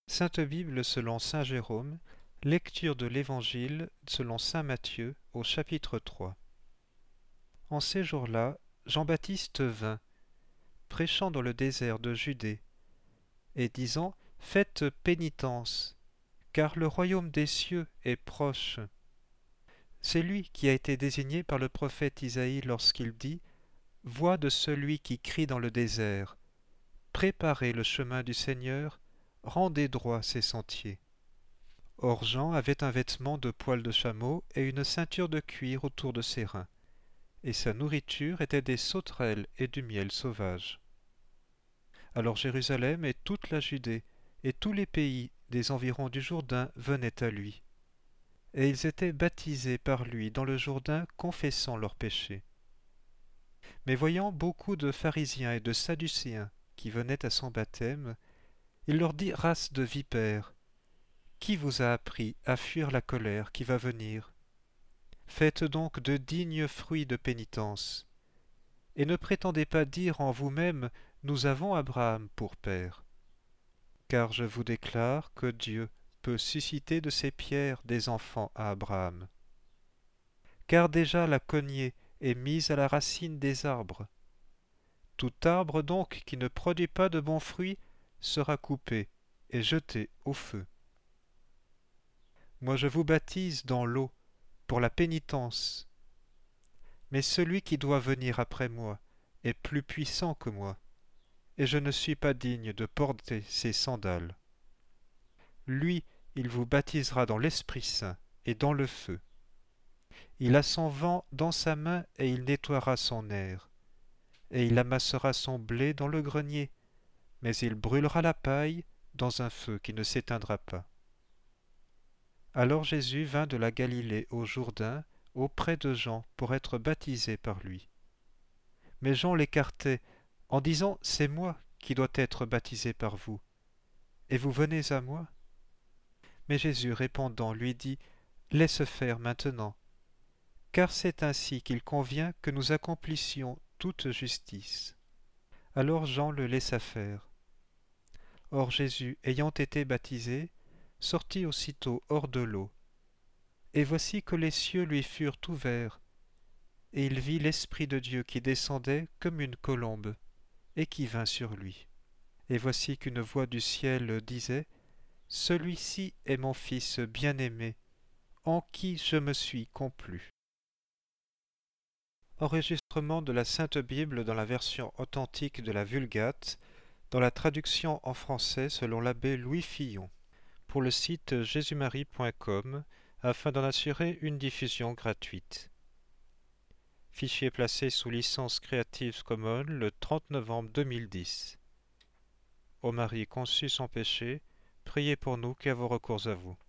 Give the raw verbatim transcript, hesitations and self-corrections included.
Sainte Bible selon saint Jérôme, lecture de l'Évangile selon saint Matthieu au chapitre trois. En ces jours-là, Jean-Baptiste vint, prêchant dans le désert de Judée, et disant : Faites pénitence, car le royaume des cieux est proche. C'est lui qui a été désigné par le prophète Isaïe lorsqu'il dit : Voix de celui qui crie dans le désert, préparez le chemin du Seigneur, rendez droit ses sentiers. Or Jean avait un vêtement de poil de chameau et une ceinture de cuir autour de ses reins, et sa nourriture était des sauterelles et du miel sauvage. Alors Jérusalem et toute la Judée et tous les pays des environs du Jourdain venaient à lui, et ils étaient baptisés par lui dans le Jourdain, confessant leurs péchés. Mais voyant beaucoup de pharisiens et de sadducéens qui venaient à son baptême, il leur dit : Race de vipères, qui vous a appris à fuir la colère qui va venir ? Faites donc de dignes fruits de pénitence, et ne prétendez pas dire en vous-même : Nous avons Abraham pour père. Car je vous déclare que Dieu peut susciter de ces pierres des enfants à Abraham. Car déjà la cognée est mise à la racine des arbres. Tout arbre donc qui ne produit pas de bons fruits sera coupé et jeté au feu. Moi je vous baptise dans l'eau pour la pénitence, mais celui qui doit venir après moi est plus puissant que moi, et je ne suis pas digne de porter ses sandales. Lui, il vous baptisera dans l'Esprit Saint et dans le feu. Il a son vent dans sa main et il nettoiera son aire, et il amassera son blé dans le grenier, mais il brûlera la paille dans un feu qui ne s'éteindra pas. Alors Jésus vint de la Galilée au Jourdain, auprès de Jean, pour être baptisé par lui. Mais Jean l'écartait, en disant : C'est moi qui dois être baptisé par vous, et vous venez à moi ? Mais Jésus répondant lui dit : Laisse faire maintenant, car c'est ainsi qu'il convient que nous accomplissions toute justice. Alors Jean le laissa faire. Or Jésus, ayant été baptisé, sortit aussitôt hors de l'eau. Et voici que les cieux lui furent ouverts, et il vit l'Esprit de Dieu qui descendait comme une colombe, et qui vint sur lui. Et voici qu'une voix du ciel disait : Celui-ci est mon Fils bien-aimé, en qui je me suis complu. Enregistrement de la Sainte Bible dans la version authentique de la Vulgate, dans la traduction en français selon l'abbé Louis Fillon, pour le site jésus marie point com, afin d'en assurer une diffusion gratuite. Fichier placé sous licence Creative Commons le trente novembre deux mille dix. Ô Marie conçue sans péché, priez pour nous qui avons recours à vous.